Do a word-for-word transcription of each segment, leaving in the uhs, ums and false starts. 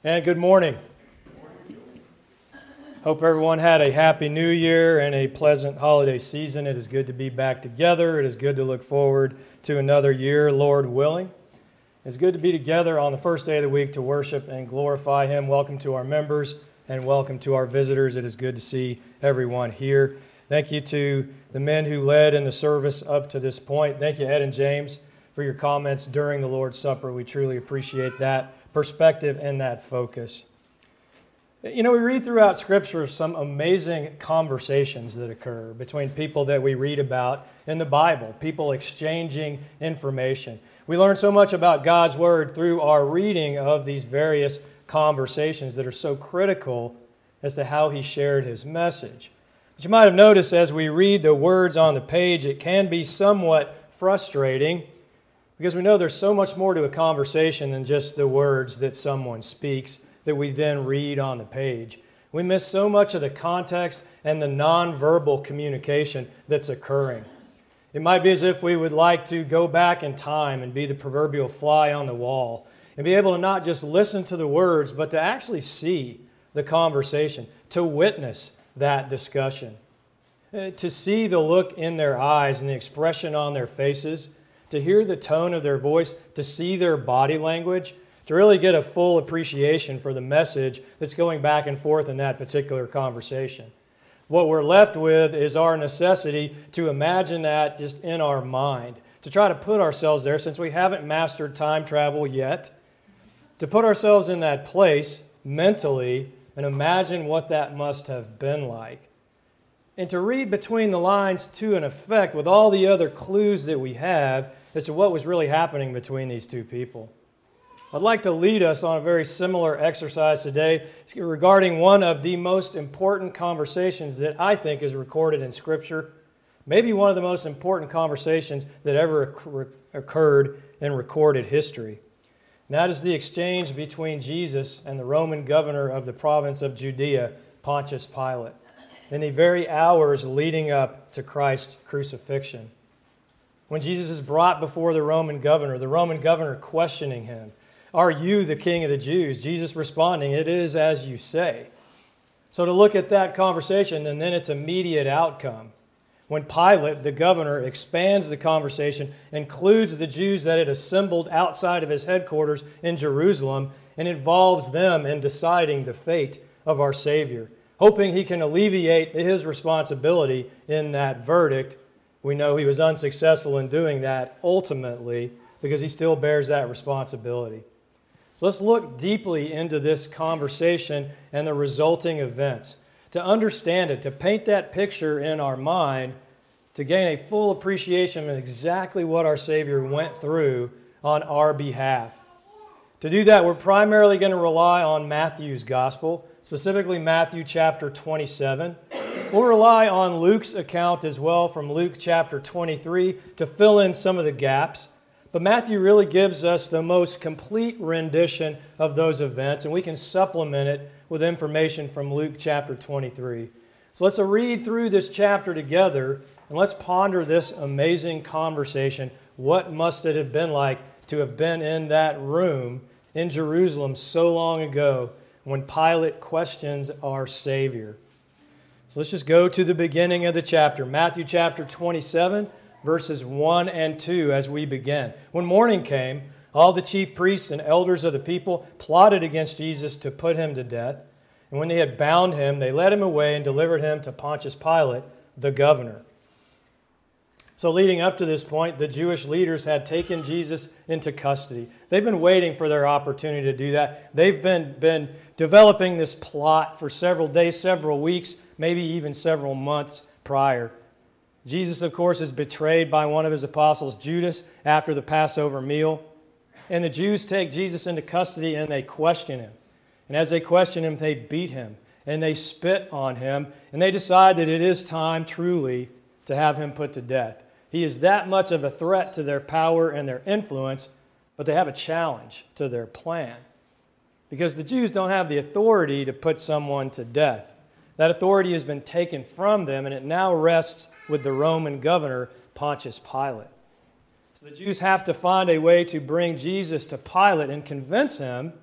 And good morning. Hope everyone had a happy new year and a pleasant holiday season. It is good to be back together. It is good to look forward to another year, Lord willing. It's good to be together on the first day of the week to worship and glorify Him. Welcome to our members and welcome to our visitors. It is good to see everyone here. Thank you to the men who led in the service up to this point. Thank you, Ed and James, for your comments during the Lord's Supper. We truly appreciate that perspective and that focus. You know, we read throughout Scripture some amazing conversations that occur between people that we read about in the Bible, people exchanging information. We learn so much about God's Word through our reading of these various conversations that are so critical as to how He shared His message. But you might have noticed as we read the words on the page, it can be somewhat frustrating because we know there's so much more to a conversation than just the words that someone speaks that we then read on the page. We miss so much of the context and the nonverbal communication that's occurring. It might be as if we would like to go back in time and be the proverbial fly on the wall and be able to not just listen to the words, but to actually see the conversation, to witness that discussion, to see the look in their eyes and the expression on their faces, to hear the tone of their voice, to see their body language, to really get a full appreciation for the message that's going back and forth in that particular conversation. What we're left with is our necessity to imagine that just in our mind, to try to put ourselves there since we haven't mastered time travel yet, to put ourselves in that place mentally and imagine what that must have been like. And to read between the lines to an effect with all the other clues that we have as to what was really happening between these two people. I'd like to lead us on a very similar exercise today regarding one of the most important conversations that I think is recorded in Scripture, maybe one of the most important conversations that ever occurred in recorded history. And that is the exchange between Jesus and the Roman governor of the province of Judea, Pontius Pilate, in the very hours leading up to Christ's crucifixion. When Jesus is brought before the Roman governor, the Roman governor questioning him, "Are you the King of the Jews?" Jesus responding, "It is as you say." So to look at that conversation and then its immediate outcome, when Pilate, the governor, expands the conversation, includes the Jews that had assembled outside of his headquarters in Jerusalem, and involves them in deciding the fate of our Savior, hoping he can alleviate his responsibility in that verdict. We know he was unsuccessful in doing that ultimately because he still bears that responsibility. So let's look deeply into this conversation and the resulting events to understand it, to paint that picture in our mind, to gain a full appreciation of exactly what our Savior went through on our behalf. To do that, we're primarily going to rely on Matthew's Gospel, specifically Matthew chapter twenty-seven. We'll rely on Luke's account as well from Luke chapter twenty-three to fill in some of the gaps. But Matthew really gives us the most complete rendition of those events, and we can supplement it with information from Luke chapter twenty-three. So let's read through this chapter together, and let's ponder this amazing conversation. What must it have been like to have been in that room in Jerusalem so long ago when Pilate questions our Savior? So let's just go to the beginning of the chapter, Matthew chapter twenty-seven, verses one and two as we begin. When morning came, all the chief priests and elders of the people plotted against Jesus to put him to death. And when they had bound him, they led him away and delivered him to Pontius Pilate, the governor. So leading up to this point, the Jewish leaders had taken Jesus into custody. They've been waiting for their opportunity to do that. They've been, been developing this plot for several days, several weeks, maybe even several months prior. Jesus, of course, is betrayed by one of his apostles, Judas, after the Passover meal. And the Jews take Jesus into custody and they question him. And as they question him, they beat him and they spit on him. And they decide that it is time truly to have him put to death. He is that much of a threat to their power and their influence, but they have a challenge to their plan. Because the Jews don't have the authority to put someone to death. That authority has been taken from them, and it now rests with the Roman governor, Pontius Pilate. So the Jews have to find a way to bring Jesus to Pilate and convince him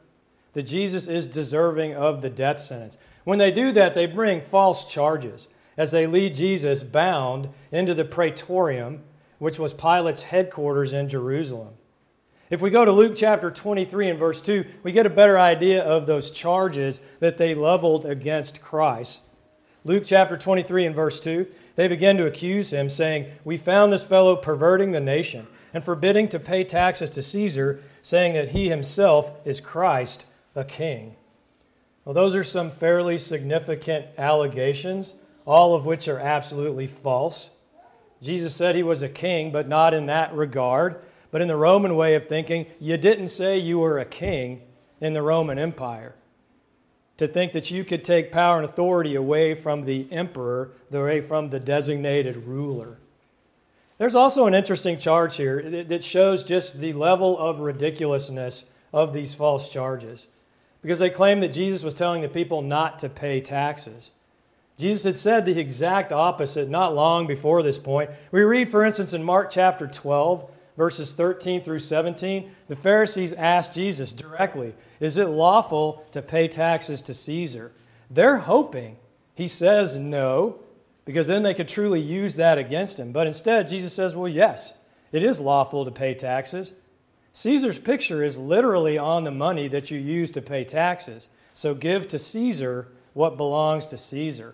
that Jesus is deserving of the death sentence. When they do that, they bring false charges as they lead Jesus bound into the praetorium, which was Pilate's headquarters in Jerusalem. If we go to Luke chapter twenty-three and verse two, we get a better idea of those charges that they leveled against Christ. Luke chapter twenty-three and verse two, they begin to accuse him, saying, "We found this fellow perverting the nation and forbidding to pay taxes to Caesar, saying that he himself is Christ, a king." Well, those are some fairly significant allegations, all of which are absolutely false. Jesus said he was a king, but not in that regard. But in the Roman way of thinking, you didn't say you were a king in the Roman Empire. To think that you could take power and authority away from the emperor, away from the designated ruler. There's also an interesting charge here that shows just the level of ridiculousness of these false charges. Because they claim that Jesus was telling the people not to pay taxes. Jesus had said the exact opposite not long before this point. We read, for instance, in Mark chapter twelve, verses thirteen through seventeen, the Pharisees asked Jesus directly, "Is it lawful to pay taxes to Caesar?" They're hoping he says no, because then they could truly use that against him. But instead, Jesus says, well, yes, it is lawful to pay taxes. Caesar's picture is literally on the money that you use to pay taxes. So give to Caesar what belongs to Caesar.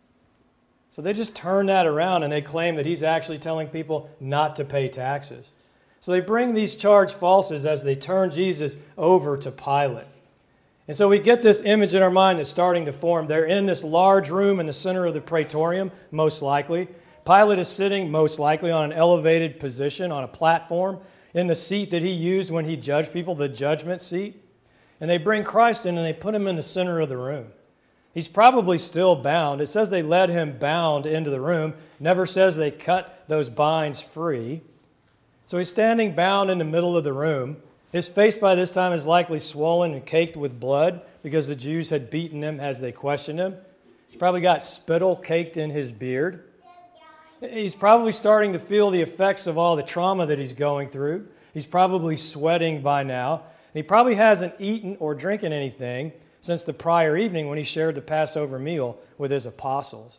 So they just turn that around and they claim that he's actually telling people not to pay taxes. So they bring these charged falses as they turn Jesus over to Pilate. And so we get this image in our mind that's starting to form. They're in this large room in the center of the praetorium, most likely. Pilate is sitting, most likely, on an elevated position, on a platform, in the seat that he used when he judged people, the judgment seat. And they bring Christ in and they put him in the center of the room. He's probably still bound. It says they led him bound into the room. Never says they cut those binds free. So he's standing bound in the middle of the room. His face by this time is likely swollen and caked with blood because the Jews had beaten him as they questioned him. He's probably got spittle caked in his beard. He's probably starting to feel the effects of all the trauma that he's going through. He's probably sweating by now. And he probably hasn't eaten or drinking anything since the prior evening when he shared the Passover meal with his apostles.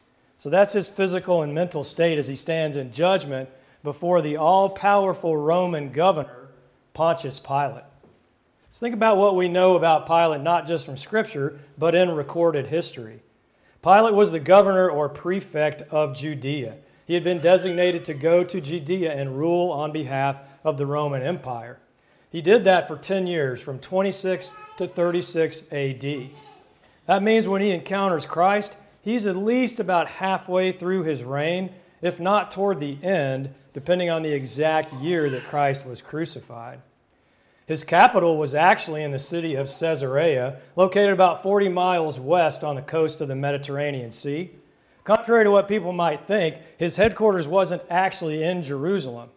So that's his physical and mental state as he stands in judgment before the all-powerful Roman governor, Pontius Pilate. Let's think about what we know about Pilate, not just from Scripture, but in recorded history. Pilate was the governor or prefect of Judea. He had been designated to go to Judea and rule on behalf of the Roman Empire. He did that for ten years, from twenty-six to thirty-six A D. That means when he encounters Christ, he's at least about halfway through his reign, if not toward the end, depending on the exact year that Christ was crucified. His capital was actually in the city of Caesarea, located about forty miles west on the coast of the Mediterranean Sea. Contrary to what people might think, his headquarters wasn't actually in Jerusalem.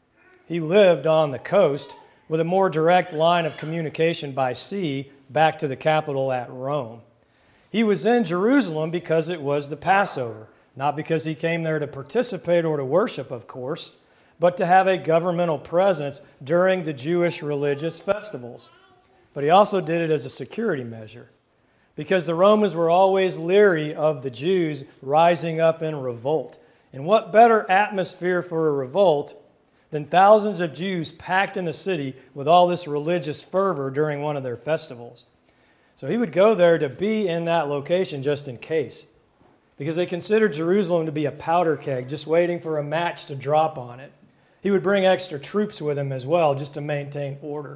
He lived on the coast with a more direct line of communication by sea back to the capital at Rome. He was in Jerusalem because it was the Passover, not because he came there to participate or to worship, of course, but to have a governmental presence during the Jewish religious festivals. But he also did it as a security measure, because the Romans were always leery of the Jews rising up in revolt. And what better atmosphere for a revolt than thousands of Jews packed in the city with all this religious fervor during one of their festivals? So he would go there to be in that location just in case, because they considered Jerusalem to be a powder keg just waiting for a match to drop on it. He would bring extra troops with him as well just to maintain order.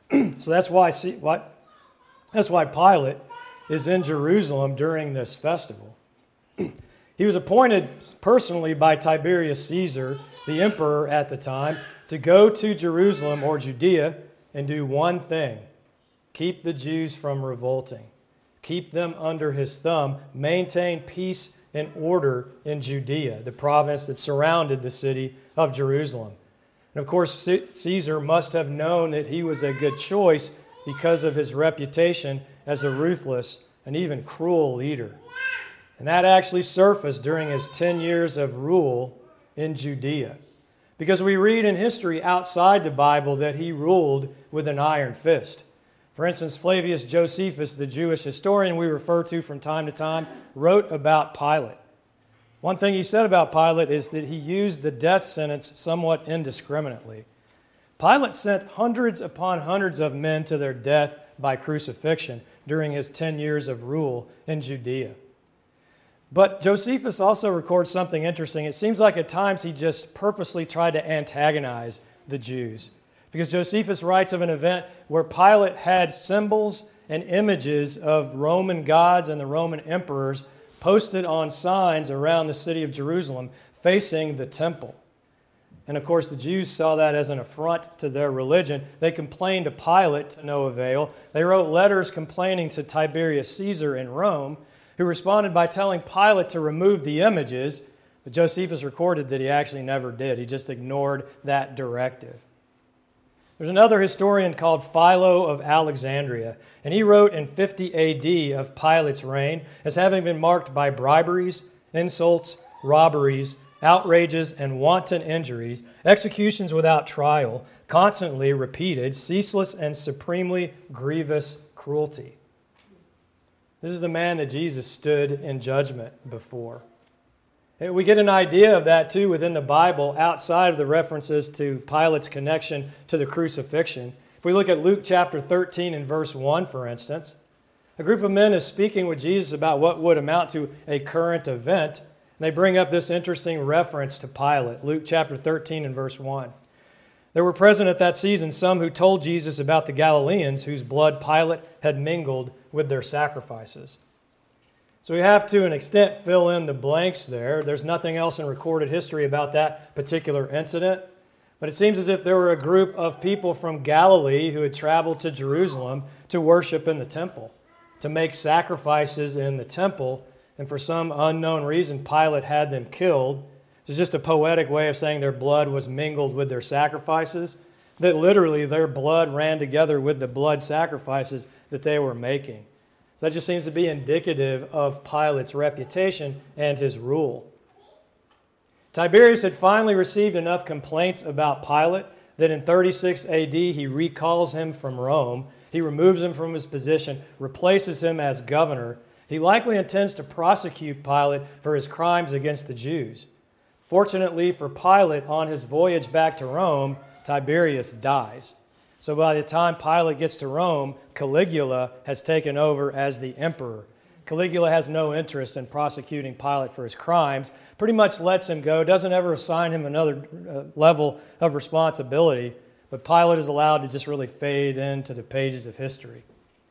So that's why, see, what, that's why Pilate is in Jerusalem during this festival. He was appointed personally by Tiberius Caesar, the emperor at the time, to go to Jerusalem or Judea and do one thing: keep the Jews from revolting. Keep them under his thumb, maintain peace and order in Judea, the province that surrounded the city of Jerusalem. And of course, Caesar must have known that he was a good choice because of his reputation as a ruthless and even cruel leader. And that actually surfaced during his ten years of rule in Judea, because we read in history outside the Bible that he ruled with an iron fist. For instance, Flavius Josephus, the Jewish historian we refer to from time to time, wrote about Pilate. One thing he said about Pilate is that he used the death sentence somewhat indiscriminately. Pilate sent hundreds upon hundreds of men to their death by crucifixion during his ten years of rule in Judea. But Josephus also records something interesting. It seems like at times he just purposely tried to antagonize the Jews, because Josephus writes of an event where Pilate had symbols and images of Roman gods and the Roman emperors posted on signs around the city of Jerusalem facing the temple. And of course, the Jews saw that as an affront to their religion. They complained to Pilate to no avail. They wrote letters complaining to Tiberius Caesar in Rome, who responded by telling Pilate to remove the images, but Josephus recorded that he actually never did. He just ignored that directive. There's another historian called Philo of Alexandria, and he wrote in fifty A D of Pilate's reign as having been marked by briberies, insults, robberies, outrages, and wanton injuries, executions without trial, constantly repeated, ceaseless and supremely grievous cruelty. This is the man that Jesus stood in judgment before. And we get an idea of that too within the Bible outside of the references to Pilate's connection to the crucifixion. If we look at Luke chapter thirteen and verse one, for instance, a group of men is speaking with Jesus about what would amount to a current event. And they bring up this interesting reference to Pilate, Luke chapter thirteen and verse one. There were present at that season some who told Jesus about the Galileans whose blood Pilate had mingled with their sacrifices. So we have to an extent fill in the blanks there. There's nothing else in recorded history about that particular incident. But it seems as if there were a group of people from Galilee who had traveled to Jerusalem to worship in the temple, to make sacrifices in the temple. And for some unknown reason, Pilate had them killed. It's just a poetic way of saying their blood was mingled with their sacrifices, that literally their blood ran together with the blood sacrifices that they were making. So that just seems to be indicative of Pilate's reputation and his rule. Tiberius had finally received enough complaints about Pilate that in thirty-six A D he recalls him from Rome. He removes him from his position, replaces him as governor. He likely intends to prosecute Pilate for his crimes against the Jews. Fortunately for Pilate, on his voyage back to Rome, Tiberius dies. So by the time Pilate gets to Rome, Caligula has taken over as the emperor. Caligula has no interest in prosecuting Pilate for his crimes, pretty much lets him go, doesn't ever assign him another uh, level of responsibility, but Pilate is allowed to just really fade into the pages of history.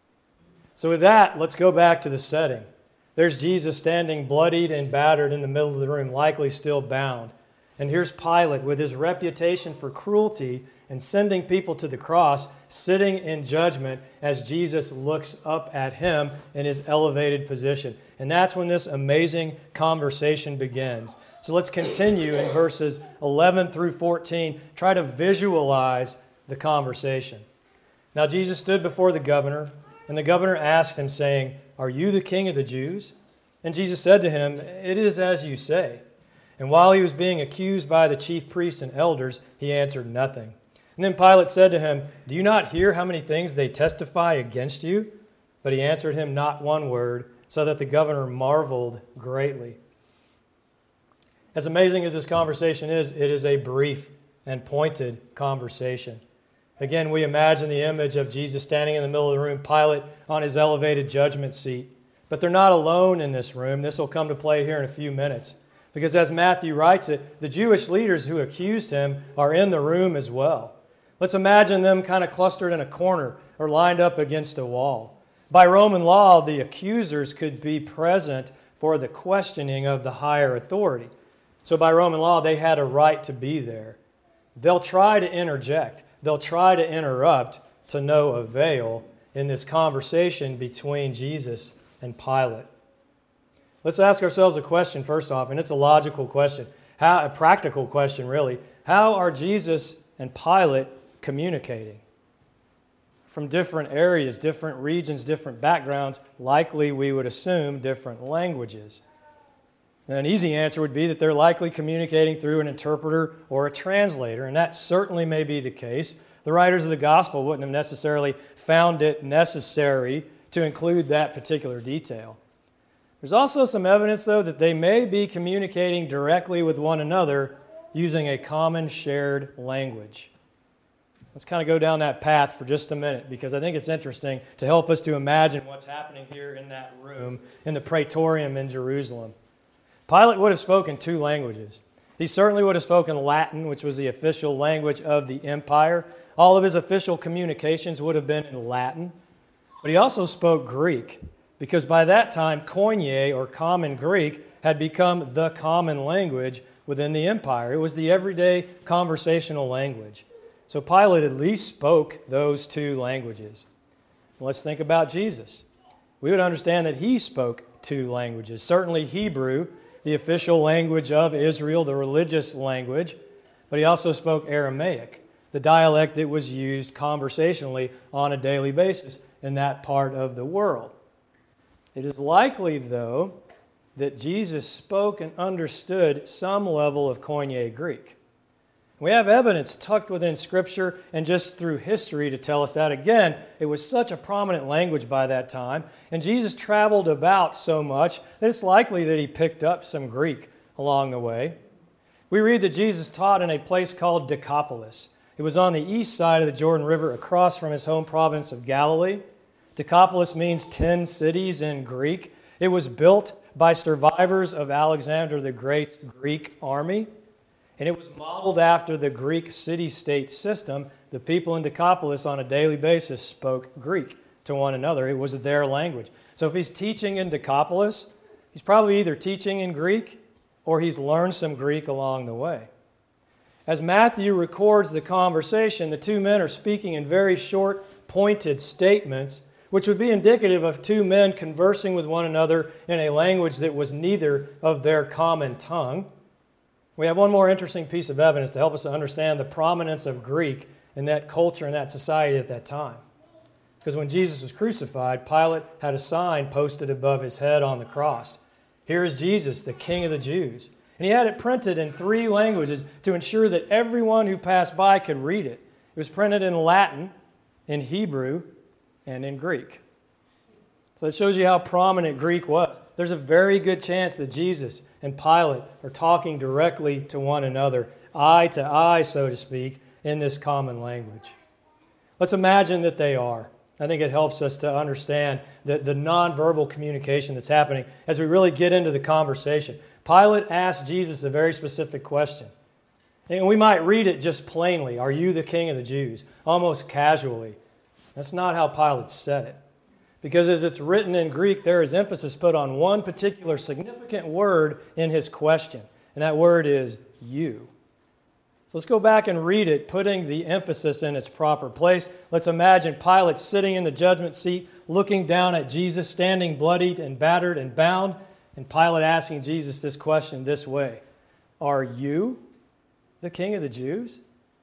So with that, let's go back to the setting. There's Jesus standing bloodied and battered in the middle of the room, likely still bound. And here's Pilate with his reputation for cruelty and sending people to the cross, sitting in judgment as Jesus looks up at him in his elevated position. And that's when this amazing conversation begins. So let's continue in verses eleven through fourteen. Try to visualize the conversation. Now Jesus stood before the governor, and the governor asked him, saying, "Are you the king of the Jews?" And Jesus said to him, "It is as you say." And while he was being accused by the chief priests and elders, he answered nothing. And then Pilate said to him, "Do you not hear how many things they testify against you?" But he answered him not one word, so that the governor marveled greatly. As amazing as this conversation is, it is a brief and pointed conversation. Again, we imagine the image of Jesus standing in the middle of the room, Pilate on his elevated judgment seat. But they're not alone in this room. This will come to play here in a few minutes. Because as Matthew writes it, the Jewish leaders who accused him are in the room as well. Let's imagine them kind of clustered in a corner or lined up against a wall. By Roman law, the accusers could be present for the questioning of the higher authority. So by Roman law, they had a right to be there. They'll try to interject. They'll try to interrupt to no avail in this conversation between Jesus and Pilate. Let's ask ourselves a question first off, and it's a logical question, how, a practical question really. How are Jesus and Pilate communicating? From different areas, different regions, different backgrounds, likely we would assume different languages. An easy answer would be that they're likely communicating through an interpreter or a translator, and that certainly may be the case. The writers of the gospel wouldn't have necessarily found it necessary to include that particular detail. There's also some evidence, though, that they may be communicating directly with one another using a common shared language. Let's kind of go down that path for just a minute, because I think it's interesting to help us to imagine what's happening here in that room in the Praetorium in Jerusalem. Pilate would have spoken two languages. He certainly would have spoken Latin, which was the official language of the empire. All of his official communications would have been in Latin. But he also spoke Greek, because by that time, Koine, or Common Greek, had become the common language within the empire. It was the everyday conversational language. So Pilate at least spoke those two languages. Let's think about Jesus. We would understand that he spoke two languages. Certainly Hebrew, the official language of Israel, the religious language, but he also spoke Aramaic, the dialect that was used conversationally on a daily basis in that part of the world. It is likely, though, that Jesus spoke and understood some level of Koine Greek. We have evidence tucked within Scripture and just through history to tell us that. Again, it was such a prominent language by that time, and Jesus traveled about so much that it's likely that he picked up some Greek along the way. We read that Jesus taught in a place called Decapolis. It was on the east side of the Jordan River, across from his home province of Galilee. Decapolis means ten cities in Greek. It was built by survivors of Alexander the Great's Greek army. And it was modeled after the Greek city-state system. The people in Decapolis on a daily basis spoke Greek to one another. It was their language. So if he's teaching in Decapolis, he's probably either teaching in Greek or he's learned some Greek along the way. As Matthew records the conversation, the two men are speaking in very short, pointed statements, which would be indicative of two men conversing with one another in a language that was neither of their common tongue. We have one more interesting piece of evidence to help us to understand the prominence of Greek in that culture and that society at that time. Because when Jesus was crucified, Pilate had a sign posted above his head on the cross. Here is Jesus, the King of the Jews. And he had it printed in three languages to ensure that everyone who passed by could read it. It was printed in Latin, in Hebrew, and in Greek. So it shows you how prominent Greek was. There's a very good chance that Jesus and Pilate are talking directly to one another, eye to eye, so to speak, in this common language. Let's imagine that they are. I think it helps us to understand the, the nonverbal communication that's happening as we really get into the conversation. Pilate asked Jesus a very specific question. And we might read it just plainly, "Are you the King of the Jews?" almost casually. That's not how Pilate said it. Because as it's written in Greek, there is emphasis put on one particular significant word in his question, and that word is you. So let's go back and read it, putting the emphasis in its proper place. Let's imagine Pilate sitting in the judgment seat, looking down at Jesus, standing bloodied and battered and bound, and Pilate asking Jesus this question this way: "Are you the King of the Jews?"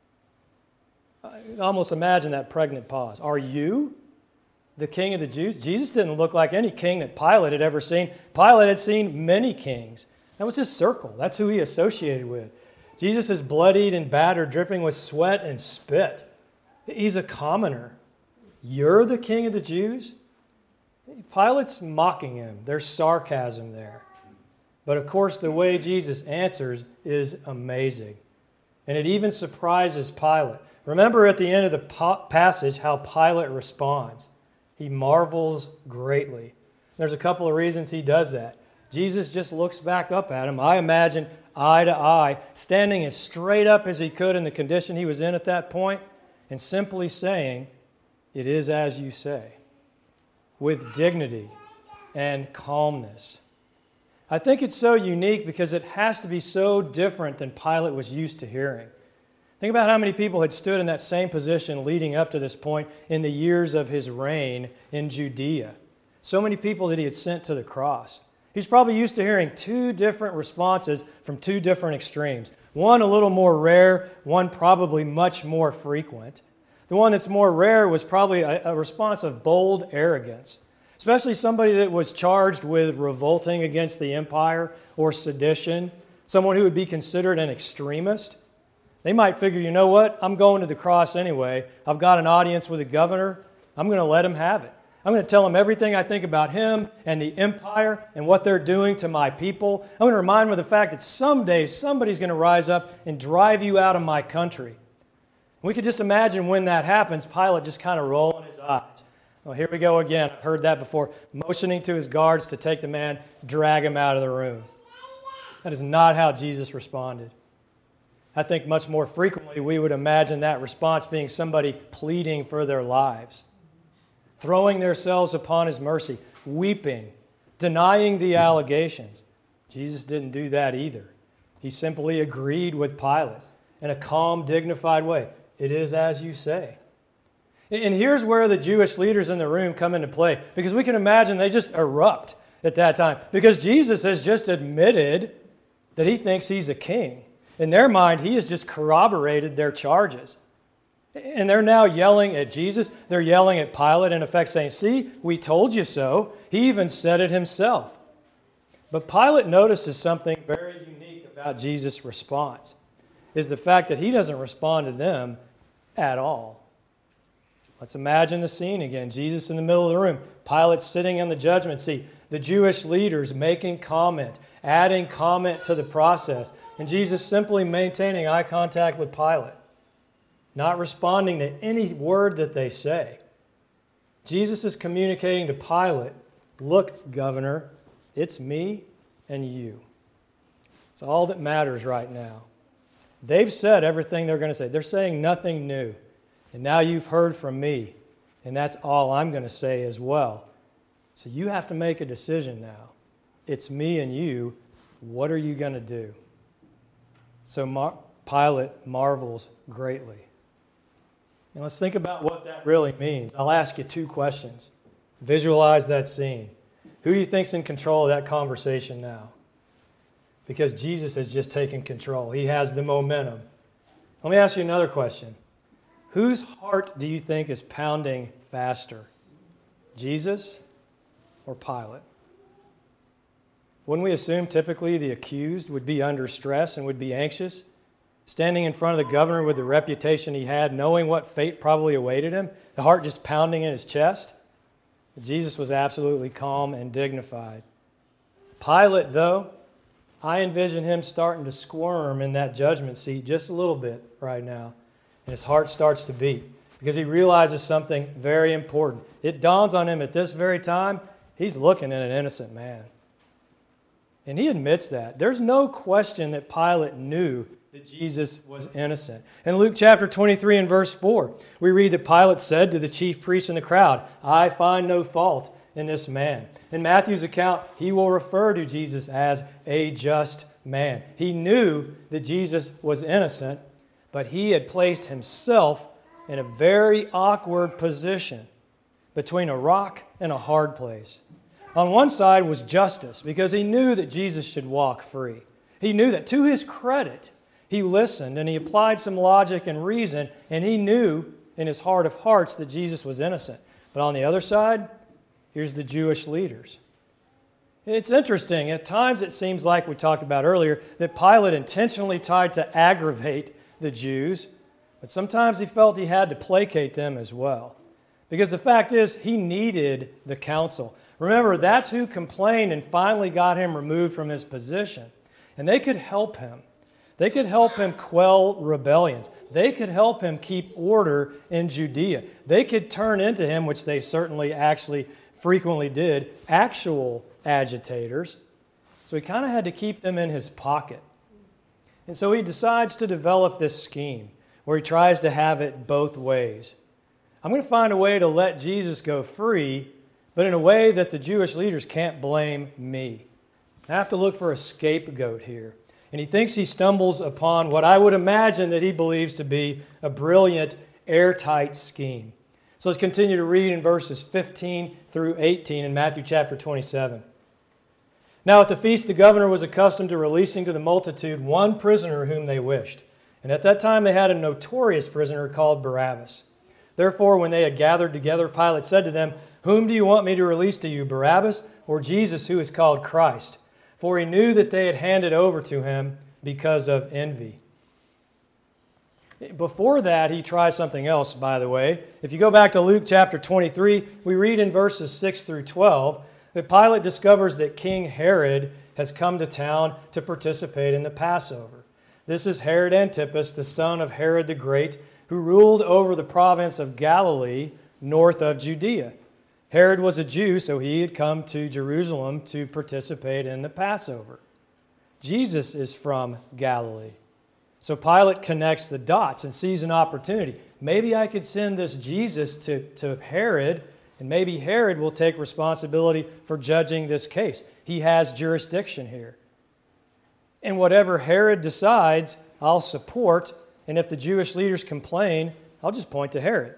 I almost imagine that pregnant pause. Are you the King of the Jews? Jesus didn't look like any king that Pilate had ever seen. Pilate had seen many kings. That was his circle. That's who he associated with. Jesus is bloodied and battered, dripping with sweat and spit. He's a commoner. You're the King of the Jews? Pilate's mocking him. There's sarcasm there. But of course, the way Jesus answers is amazing. And it even surprises Pilate. Remember at the end of the passage how Pilate responds. He marvels greatly. There's a couple of reasons he does that. Jesus just looks back up at him, I imagine, eye to eye, standing as straight up as he could in the condition he was in at that point, and simply saying, "It is as you say," with dignity and calmness. I think it's so unique because it has to be so different than Pilate was used to hearing. Think about how many people had stood in that same position leading up to this point in the years of his reign in Judea. So many people that he had sent to the cross. He's probably used to hearing two different responses from two different extremes. One a little more rare, one probably much more frequent. The one that's more rare was probably a, a response of bold arrogance, especially somebody that was charged with revolting against the empire or sedition, someone who would be considered an extremist. They might figure, you know what? I'm going to the cross anyway. I've got an audience with the governor. I'm going to let him have it. I'm going to tell him everything I think about him and the empire and what they're doing to my people. I'm going to remind him of the fact that someday somebody's going to rise up and drive you out of my country. We could just imagine when that happens, Pilate just kind of rolling his eyes. Well, here we go again. I've heard that before. Motioning to his guards to take the man, drag him out of the room. That is not how Jesus responded. I think much more frequently we would imagine that response being somebody pleading for their lives, throwing themselves upon his mercy, weeping, denying the allegations. Jesus didn't do that either. He simply agreed with Pilate in a calm, dignified way. It is as you say. And here's where the Jewish leaders in the room come into play, because we can imagine they just erupt at that time, because Jesus has just admitted that he thinks he's a king. In their mind, he has just corroborated their charges. And they're now yelling at Jesus. They're yelling at Pilate, in effect saying, see, we told you so. He even said it himself. But Pilate notices something very unique about Jesus' response, is the fact that he doesn't respond to them at all. Let's imagine the scene again. Jesus in the middle of the room, Pilate sitting in the judgment seat, the Jewish leaders making comment, adding comment to the process, and Jesus simply maintaining eye contact with Pilate, not responding to any word that they say. Jesus is communicating to Pilate, look, governor, it's me and you. It's all that matters right now. They've said everything they're going to say. They're saying nothing new. And now you've heard from me, and that's all I'm going to say as well. So you have to make a decision now. It's me and you. What are you going to do? So Mar- Pilate marvels greatly. And let's think about what that really means. I'll ask you two questions. Visualize that scene. Who do you think's in control of that conversation now? Because Jesus has just taken control. He has the momentum. Let me ask you another question. Whose heart do you think is pounding faster? Jesus or Pilate? Wouldn't we assume typically the accused would be under stress and would be anxious, standing in front of the governor with the reputation he had, knowing what fate probably awaited him, the heart just pounding in his chest? But Jesus was absolutely calm and dignified. Pilate, though, I envision him starting to squirm in that judgment seat just a little bit right now. And his heart starts to beat because he realizes something very important. It dawns on him at this very time, he's looking at an innocent man. And he admits that. There's no question that Pilate knew that Jesus was innocent. In Luke chapter twenty-three and verse four, we read that Pilate said to the chief priests in the crowd, I find no fault in this man. In Matthew's account, he will refer to Jesus as a just man. He knew that Jesus was innocent, but he had placed himself in a very awkward position between a rock and a hard place. On one side was justice, because he knew that Jesus should walk free. He knew that, to his credit, he listened and he applied some logic and reason, and he knew in his heart of hearts that Jesus was innocent. But on the other side, here's the Jewish leaders. It's interesting. At times it seems like we talked about earlier that Pilate intentionally tried to aggravate the Jews, but sometimes he felt he had to placate them as well. Because the fact is, he needed the council. Remember, that's who complained and finally got him removed from his position. And they could help him. They could help him quell rebellions. They could help him keep order in Judea. They could turn into him, which they certainly actually frequently did, actual agitators. So he kind of had to keep them in his pocket. And so he decides to develop this scheme where he tries to have it both ways. I'm going to find a way to let Jesus go free, but in a way that the Jewish leaders can't blame me. I have to look for a scapegoat here. And he thinks he stumbles upon what I would imagine that he believes to be a brilliant, airtight scheme. So let's continue to read in verses fifteen through eighteen in Matthew chapter twenty-seven. Now at the feast the governor was accustomed to releasing to the multitude one prisoner whom they wished. And at that time they had a notorious prisoner called Barabbas. Therefore when they had gathered together, Pilate said to them, Whom do you want me to release to you, Barabbas or Jesus who is called Christ? For he knew that they had handed over to him because of envy. Before that, he tries something else, by the way. If you go back to Luke chapter twenty-three, we read in verses six through twelve that Pilate discovers that King Herod has come to town to participate in the Passover. This is Herod Antipas, the son of Herod the Great, who ruled over the province of Galilee, north of Judea. Herod was a Jew, so he had come to Jerusalem to participate in the Passover. Jesus is from Galilee. So Pilate connects the dots and sees an opportunity. Maybe I could send this Jesus to, to Herod, and maybe Herod will take responsibility for judging this case. He has jurisdiction here. And whatever Herod decides, I'll support. And if the Jewish leaders complain, I'll just point to Herod.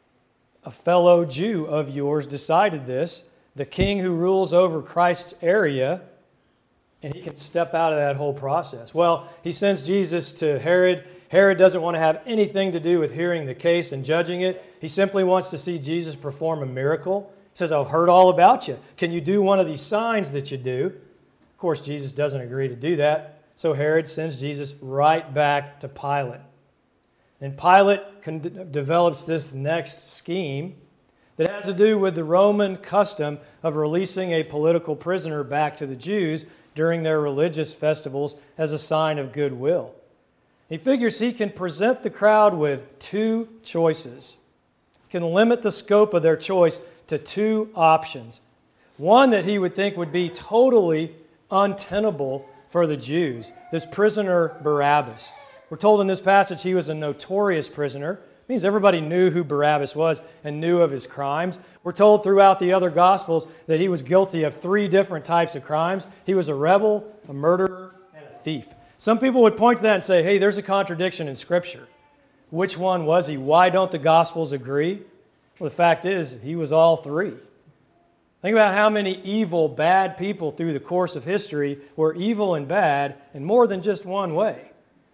A fellow Jew of yours decided this, the king who rules over Christ's area, and he can step out of that whole process. Well, he sends Jesus to Herod. Herod doesn't want to have anything to do with hearing the case and judging it. He simply wants to see Jesus perform a miracle. He says, I've heard all about you. Can you do one of these signs that you do? Of course, Jesus doesn't agree to do that. So Herod sends Jesus right back to Pilate. And Pilate con- develops this next scheme that has to do with the Roman custom of releasing a political prisoner back to the Jews during their religious festivals as a sign of goodwill. He figures he can present the crowd with two choices. He can limit the scope of their choice to two options. One that he would think would be totally untenable for the Jews, this prisoner Barabbas. We're told in this passage he was a notorious prisoner. It means everybody knew who Barabbas was and knew of his crimes. We're told throughout the other Gospels that he was guilty of three different types of crimes. He was a rebel, a murderer, and a thief. Some people would point to that and say, hey, there's a contradiction in Scripture. Which one was he? Why don't the Gospels agree? Well, the fact is, he was all three. Think about how many evil, bad people through the course of history were evil and bad in more than just one way.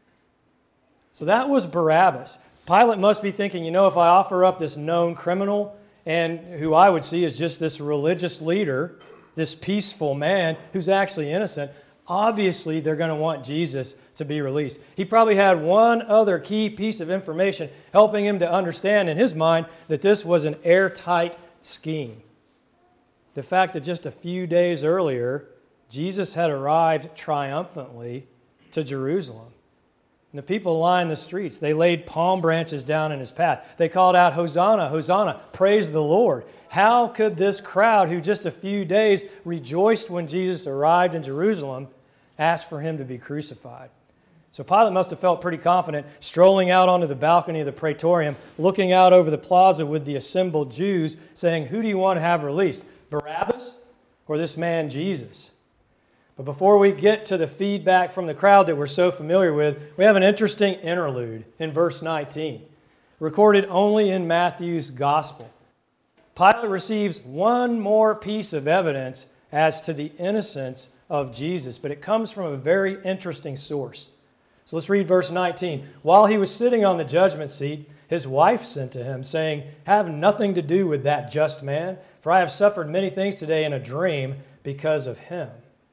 So that was Barabbas. Pilate must be thinking, you know, if I offer up this known criminal, and who I would see as just this religious leader, this peaceful man who's actually innocent, obviously they're going to want Jesus to be released. He probably had one other key piece of information helping him to understand in his mind that this was an airtight scheme. The fact that just a few days earlier, Jesus had arrived triumphantly to Jerusalem. And the people lined the streets. They laid palm branches down in his path. They called out, Hosanna, Hosanna, praise the Lord. How could this crowd, who just a few days rejoiced when Jesus arrived in Jerusalem, ask for him to be crucified? So Pilate must have felt pretty confident, strolling out onto the balcony of the Praetorium, looking out over the plaza with the assembled Jews, saying, who do you want to have released, Barabbas or this man Jesus? But before we get to the feedback from the crowd that we're so familiar with, we have an interesting interlude in verse nineteen, recorded only in Matthew's Gospel. Pilate receives one more piece of evidence as to the innocence of Jesus, but it comes from a very interesting source. So let's read verse nineteen. While he was sitting on the judgment seat, his wife sent to him, saying, have nothing to do with that just man, for I have suffered many things today in a dream because of him.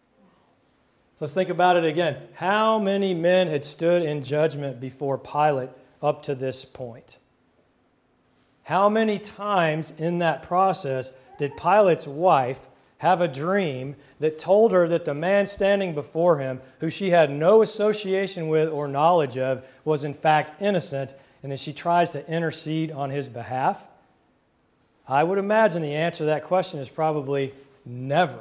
So let's think about it again. How many men had stood in judgment before Pilate up to this point? How many times in that process did Pilate's wife have a dream that told her that the man standing before him, who she had no association with or knowledge of, was in fact innocent, and that she tries to intercede on his behalf? I would imagine the answer to that question is probably never.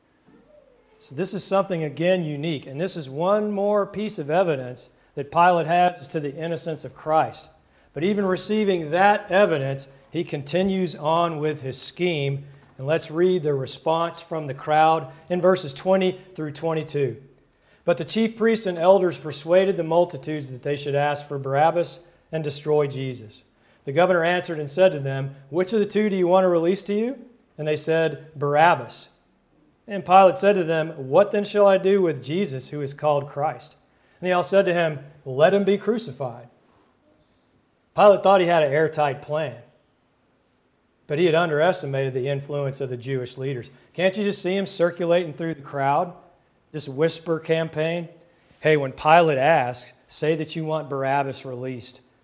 So this is something, again, unique. And this is one more piece of evidence that Pilate has as to the innocence of Christ. But even receiving that evidence, he continues on with his scheme. And let's read the response from the crowd in verses twenty through twenty-two. But the chief priests and elders persuaded the multitudes that they should ask for Barabbas and destroy Jesus. The governor answered and said to them, which of the two do you want to release to you? And they said, Barabbas. And Pilate said to them, what then shall I do with Jesus, who is called Christ? And they all said to him, let him be crucified. Pilate thought he had an airtight plan, but he had underestimated the influence of the Jewish leaders. Can't you just see him circulating through the crowd? This whisper campaign. Hey, when Pilate asks, say that you want Barabbas released.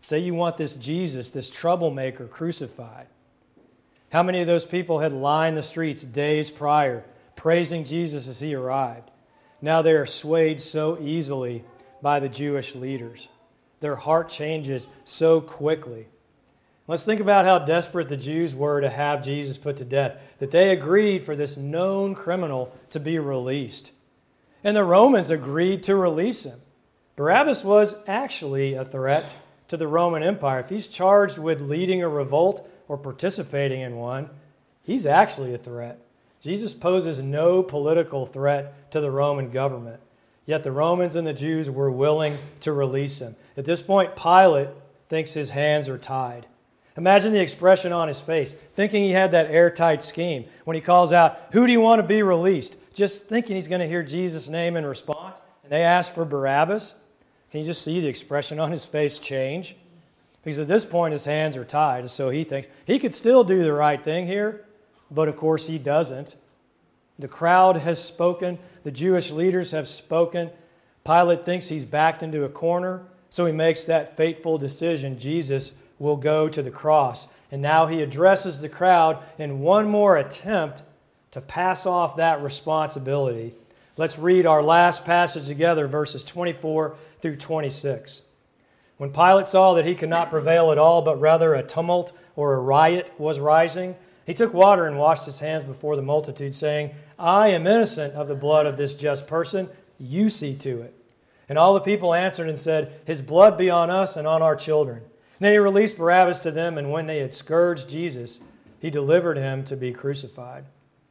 Say you want this Jesus, this troublemaker, crucified. How many of those people had lined the streets days prior, praising Jesus as he arrived? Now they are swayed so easily by the Jewish leaders. Their heart changes so quickly. Let's think about how desperate the Jews were to have Jesus put to death, that they agreed for this known criminal to be released. And the Romans agreed to release him. Barabbas was actually a threat to the Roman Empire. If he's charged with leading a revolt or participating in one, he's actually a threat. Jesus poses no political threat to the Roman government. Yet the Romans and the Jews were willing to release him. At this point, Pilate thinks his hands are tied. Imagine the expression on his face, thinking he had that airtight scheme when he calls out, "Who do you want to be released?" Just thinking he's going to hear Jesus' name in response. And they ask for Barabbas. Can you just see the expression on his face change? Because at this point, his hands are tied, so he thinks he could still do the right thing here, but of course he doesn't. The crowd has spoken. The Jewish leaders have spoken. Pilate thinks he's backed into a corner, so he makes that fateful decision. Jesus will go to the cross. And now he addresses the crowd in one more attempt to pass off that responsibility. Let's read our last passage together, verses twenty-four through twenty-six. When Pilate saw that he could not prevail at all, but rather a tumult or a riot was rising, he took water and washed his hands before the multitude, saying, "I am innocent of the blood of this just person. You see to it." And all the people answered and said, "His blood be on us and on our children." And then he released Barabbas to them, and when they had scourged Jesus, he delivered him to be crucified.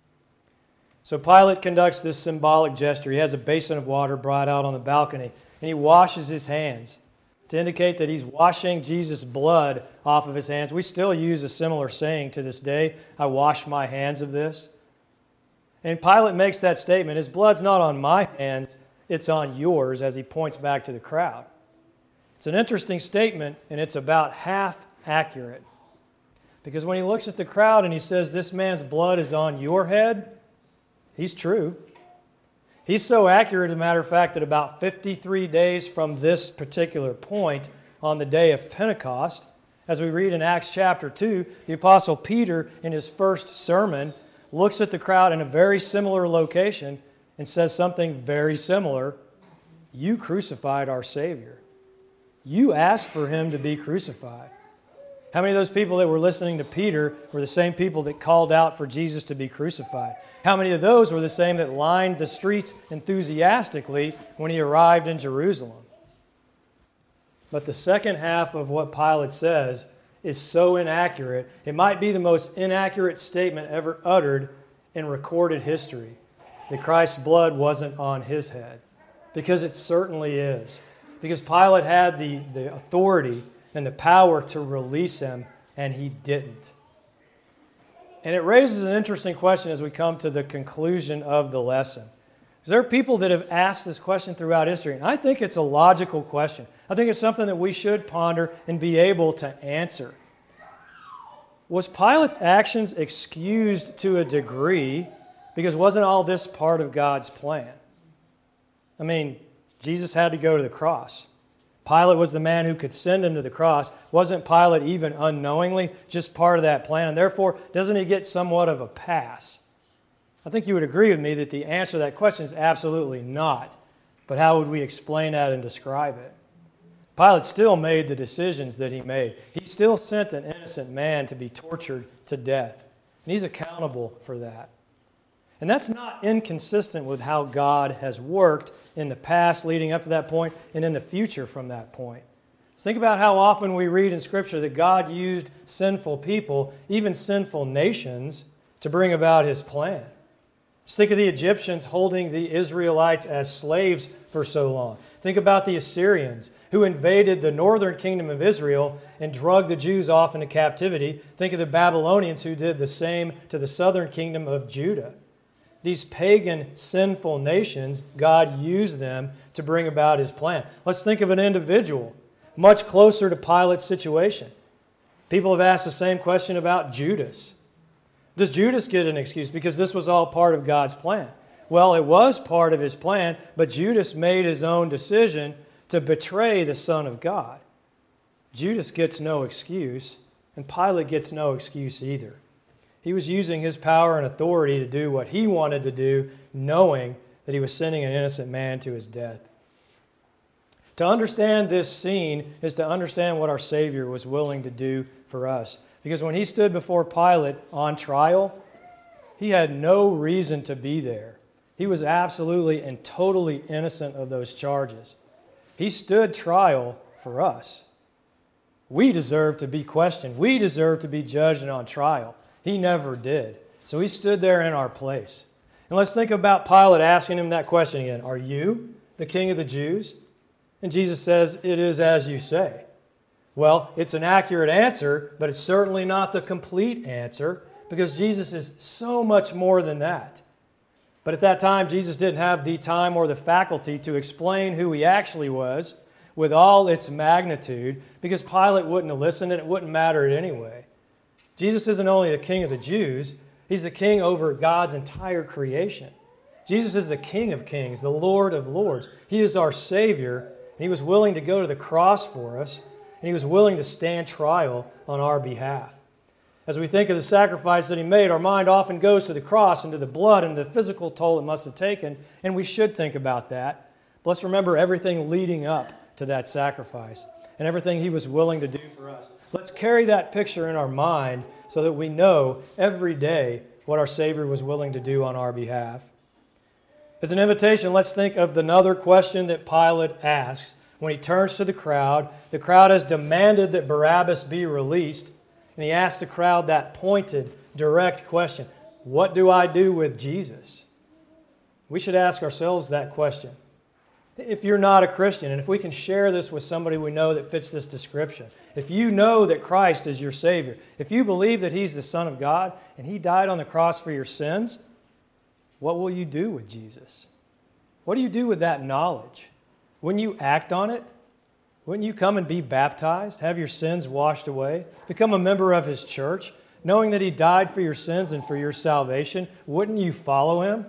So Pilate conducts this symbolic gesture. He has a basin of water brought out on the balcony, and he washes his hands to indicate that he's washing Jesus' blood off of his hands. We still use a similar saying to this day, "I wash my hands of this." And Pilate makes that statement, his blood's not on my hands, it's on yours, as he points back to the crowd. It's an interesting statement, and it's about half accurate. Because when he looks at the crowd and he says, "This man's blood is on your head," he's true. He's so accurate, as a matter of fact, that about fifty-three days from this particular point, on the day of Pentecost, as we read in Acts chapter two, the Apostle Peter, in his first sermon, looks at the crowd in a very similar location and says something very similar. "You crucified our Savior. You asked for him to be crucified." How many of those people that were listening to Peter were the same people that called out for Jesus to be crucified? How many of those were the same that lined the streets enthusiastically when he arrived in Jerusalem? But the second half of what Pilate says is so inaccurate, it might be the most inaccurate statement ever uttered in recorded history, that Christ's blood wasn't on his head. Because it certainly is. Because Pilate had the, the authority and the power to release him, and he didn't. And it raises an interesting question as we come to the conclusion of the lesson. There are people that have asked this question throughout history, and I think it's a logical question. I think it's something that we should ponder and be able to answer. Was Pilate's actions excused to a degree because wasn't all this part of God's plan? I mean, Jesus had to go to the cross. Pilate was the man who could send him to the cross. Wasn't Pilate even unknowingly just part of that plan? And therefore, doesn't he get somewhat of a pass? I think you would agree with me that the answer to that question is absolutely not. But how would we explain that and describe it? Pilate still made the decisions that he made. He still sent an innocent man to be tortured to death. And he's accountable for that. And that's not inconsistent with how God has worked in the past leading up to that point and in the future from that point. Just think about how often we read in Scripture that God used sinful people, even sinful nations, to bring about his plan. Just think of the Egyptians holding the Israelites as slaves for so long. Think about the Assyrians who invaded the northern kingdom of Israel and dragged the Jews off into captivity. Think of the Babylonians who did the same to the southern kingdom of Judah. These pagan, sinful nations, God used them to bring about his plan. Let's think of an individual much closer to Pilate's situation. People have asked the same question about Judas. Does Judas get an excuse because this was all part of God's plan? Well, it was part of his plan, but Judas made his own decision to betray the Son of God. Judas gets no excuse, and Pilate gets no excuse either. He was using his power and authority to do what he wanted to do, knowing that he was sending an innocent man to his death. To understand this scene is to understand what our Savior was willing to do for us. Because when he stood before Pilate on trial, he had no reason to be there. He was absolutely and totally innocent of those charges. He stood trial for us. We deserve to be questioned. We deserve to be judged and on trial. He never did. So he stood there in our place. And let's think about Pilate asking him that question again. Are you the king of the Jews? And Jesus says, it is as you say. Well, it's an accurate answer, but it's certainly not the complete answer because Jesus is so much more than that. But at that time, Jesus didn't have the time or the faculty to explain who he actually was with all its magnitude because Pilate wouldn't have listened and it wouldn't matter anyway. Jesus isn't only the king of the Jews, he's the king over God's entire creation. Jesus is the King of kings, the Lord of lords. He is our Savior, and he was willing to go to the cross for us, and he was willing to stand trial on our behalf. As we think of the sacrifice that he made, our mind often goes to the cross and to the blood and the physical toll it must have taken, and we should think about that. But let's remember everything leading up to that sacrifice and everything he was willing to do for us. Let's carry that picture in our mind so that we know every day what our Savior was willing to do on our behalf. As an invitation, let's think of another question that Pilate asks when he turns to the crowd. The crowd has demanded that Barabbas be released, and he asks the crowd that pointed, direct question. What do I do with Jesus? We should ask ourselves that question. If you're not a Christian, and if we can share this with somebody we know that fits this description, if you know that Christ is your Savior, if you believe that He's the Son of God and He died on the cross for your sins, what will you do with Jesus? What do you do with that knowledge? Wouldn't you act on it? Wouldn't you come and be baptized, have your sins washed away, become a member of His church, knowing that He died for your sins and for your salvation? Wouldn't you follow Him?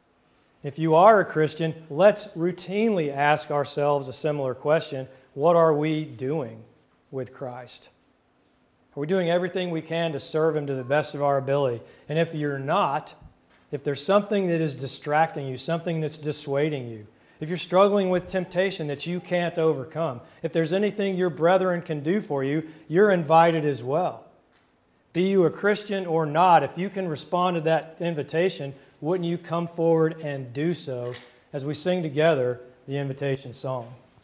If you are a Christian, let's routinely ask ourselves a similar question. What are we doing with Christ? Are we doing everything we can to serve Him to the best of our ability? And if you're not, if there's something that is distracting you, something that's dissuading you, if you're struggling with temptation that you can't overcome, if there's anything your brethren can do for you, you're invited as well. Be you a Christian or not, if you can respond to that invitation, wouldn't you come forward and do so as we sing together the invitation song?